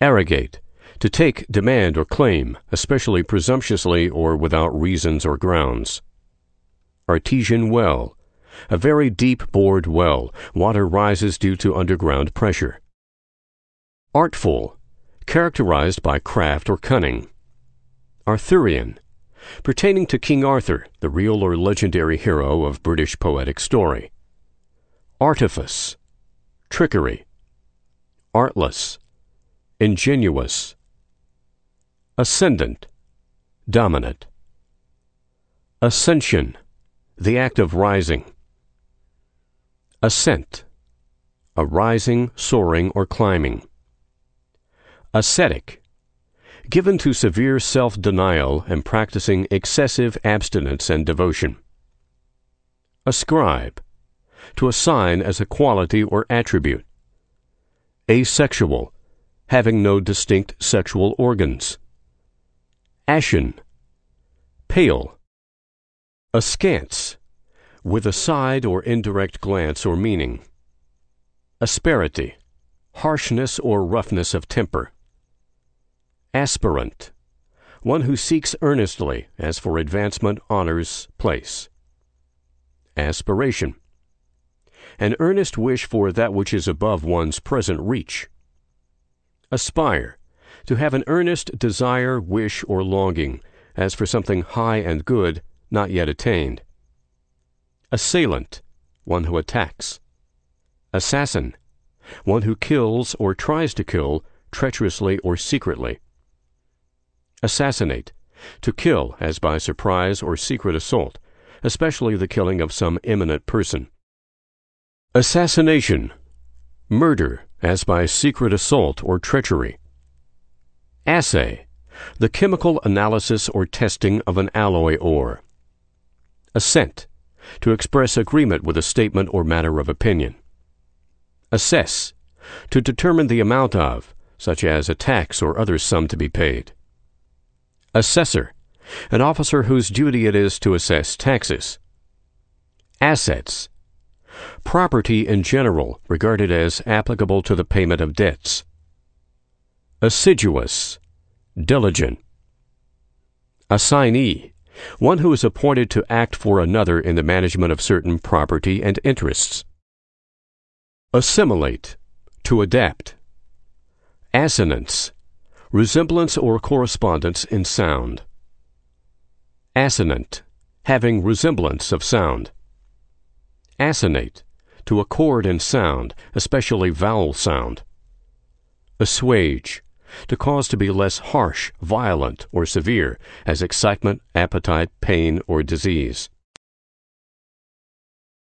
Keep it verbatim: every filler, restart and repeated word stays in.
Arrogate, to take, demand, or claim, especially presumptuously or without reasons or grounds. Artesian well, a very deep-bored well. Water rises due to underground pressure. Artful, characterized by craft or cunning. Arthurian, pertaining to King Arthur, the real or legendary hero of British poetic story. Artifice, trickery. Artless, ingenuous. Ascendant, dominant. Ascension, the act of rising. Ascent, a rising, soaring, or climbing. Ascetic, given to severe self-denial and practicing excessive abstinence and devotion. Ascribe, to assign as a quality or attribute. Asexual, having no distinct sexual organs. Ashen, pale. Askance, with a side or indirect glance or meaning. Asperity, harshness or roughness of temper. Aspirant, one who seeks earnestly, as for advancement, honors, place. Aspiration, an earnest wish for that which is above one's present reach. Aspire, to have an earnest desire, wish, or longing, as for something high and good, not yet attained. Assailant, one who attacks. Assassin, one who kills or tries to kill, treacherously or secretly. Assassinate, to kill as by surprise or secret assault, especially the killing of some eminent person. Assassination, murder as by secret assault or treachery. Assay, the chemical analysis or testing of an alloy ore. Assent, to express agreement with a statement or matter of opinion. Assess, to determine the amount of, such as a tax or other sum to be paid. Assessor, an officer whose duty it is to assess taxes. Assets, property in general regarded as applicable to the payment of debts. Assiduous, diligent. Assignee, one who is appointed to act for another in the management of certain property and interests. Assimilate, to adapt. Assonance, resemblance or correspondence in sound. Assonant, having resemblance of sound. Assonate, to accord in sound, especially vowel sound. Assuage, to cause to be less harsh, violent, or severe, as excitement, appetite, pain, or disease.